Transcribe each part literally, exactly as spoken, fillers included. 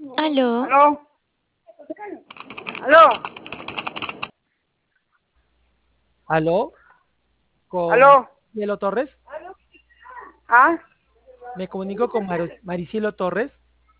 Aló, ¿Aló? ¿Aló? Aló, con ¿Aló? Cielo Torres. ¿Ah? Me comunico con Mar- Maricielo Torres.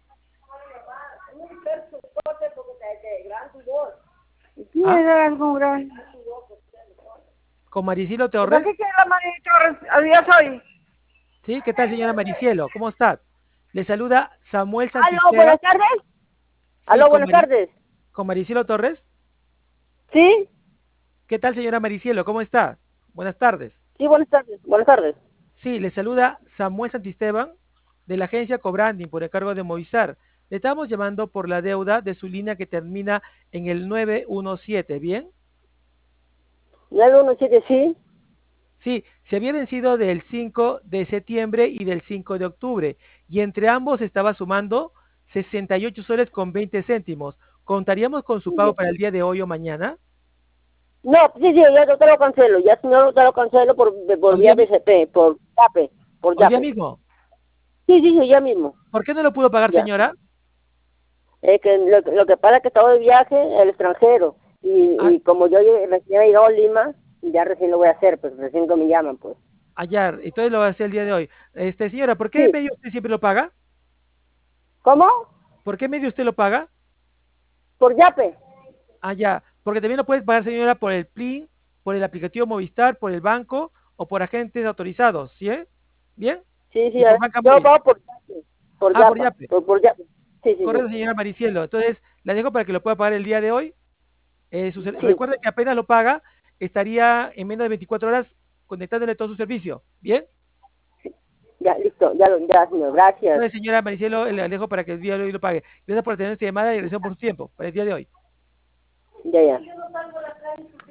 ¿Quién ¿Ah? era algún gran? Con Maricielo ¿Y para Torres. qué quiere la María Torres? ¿Había soy? ¿Sí? ¿Qué tal, señora Maricielo? ¿Cómo está? Le saluda Samuel ¿Aló? Santisteban. Buenas tardes. Sí, ¿Aló? con, Buenas Mari- tardes. con Maricielo Torres. ¿Sí? ¿Qué tal, señora Maricielo? ¿Cómo está? Buenas tardes. Sí, buenas tardes. Buenas tardes. Sí, le saluda Samuel Santisteban de la agencia Cobranding por encargo de Movistar. Le estamos llamando por la deuda de su línea que termina en el nueve uno siete, ¿bien? nueve uno siete, sí. Sí, se había vencido del cinco de septiembre y del cinco de octubre, y entre ambos estaba sumando sesenta y ocho soles con veinte céntimos. ¿Contaríamos con su pago para el día de hoy o mañana? No, sí, sí, ya yo te lo cancelo. Ya señor, te lo cancelo por, por ¿Hoy día, vía mi- B C P, por Yape. Por hoy día Yape. mismo? Sí, sí, sí, ya mismo. ¿Por qué no lo pudo pagar, Ya. señora? Es que lo, lo que pasa es que estaba de viaje al extranjero. A- Y, y como yo llegué- recién he llegado a Lima, ya recién lo voy a hacer, pues recién que me llaman, pues. ayer, entonces lo va a hacer el día de hoy. Este, señora, ¿por qué Sí. medio usted siempre lo paga? ¿Cómo? ¿Por qué medio usted lo paga? Por Yape. Ah, ya, porque también lo puedes pagar, señora, por el Plin, por el aplicativo Movistar, por el banco o por agentes autorizados, ¿sí? eh? ¿Bien? Sí, sí, Y a por ver, banca yo lo móvil. pago por Yape. Por Ah, por Yapa. Yape. Por, por Yape. Sí, sí, sí. Correcto, señora Maricielo. Entonces, la dejo para que lo pueda pagar el día de hoy. Eh, su ser- Sí, recuerde que apenas lo paga, estaría en menos de veinticuatro horas conectándole todo su servicio. ¿Bien? ya, listo. Ya, lo, ya, señor. Gracias. Entonces, señora Maricielo, le dejo para que el día de hoy lo pague. Gracias por tener esta llamada y gracias por su tiempo para el día de hoy. Ya, ya.